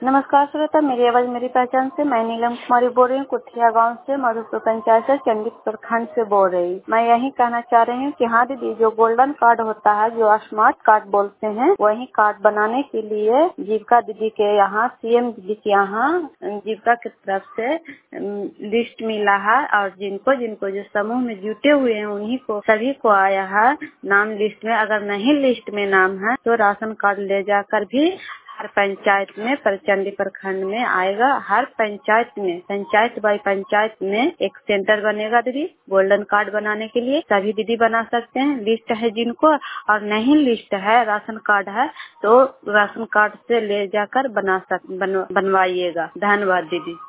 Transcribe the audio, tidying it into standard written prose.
नमस्कार श्रोता, मेरी आवाज मेरी पहचान से मैं नीलम कुमारी बोल रही हूँ। कुठिया गांव से मधुपुर पंचायत से चंडीगढ़ प्रखंड से बोल रही हूँ। मैं यही कहना चाह रही हूँ कि हाँ दीदी, जो गोल्डन कार्ड होता है, जो स्मार्ट कार्ड बोलते हैं, वही कार्ड बनाने के लिए जीविका दीदी के यहाँ, सीएम दीदी के यहाँ जीविका की तरफ से लिस्ट मिला है और जिनको जिनको जो समूह में जुटे हुए हैं उन्हीं को सभी को आया है नाम लिस्ट में। अगर नहीं लिस्ट में नाम है तो राशन कार्ड ले जाकर भी हर पंचायत में चंडी प्रखंड में आएगा। हर पंचायत में, पंचायत बाई पंचायत में एक सेंटर बनेगा दीदी गोल्डन कार्ड बनाने के लिए। सभी दीदी बना सकते हैं। लिस्ट है जिनको और नहीं लिस्ट है, राशन कार्ड है तो राशन कार्ड से ले जाकर बनवाइएगा। धन्यवाद दीदी।